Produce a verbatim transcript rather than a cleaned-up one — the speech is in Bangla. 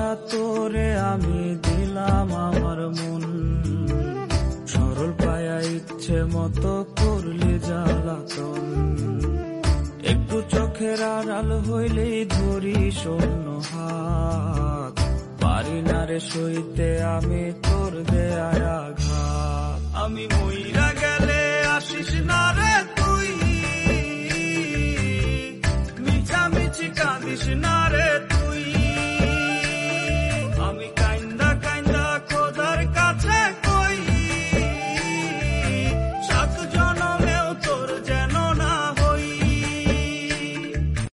তোরে আমি দিলাম আমার মন, সরল পায়া ইচ্ছে মতো করলি জ্বালাতন। একটু চোখের আড়াল হইলেই ধরি শূন্য হাত, পারি না রে সইতে আমি তোর দেয়া আঘাত। আমি মইরা গেলে আসিস না রে তুই, মিছামিছি কাঁদিস না রে তুই।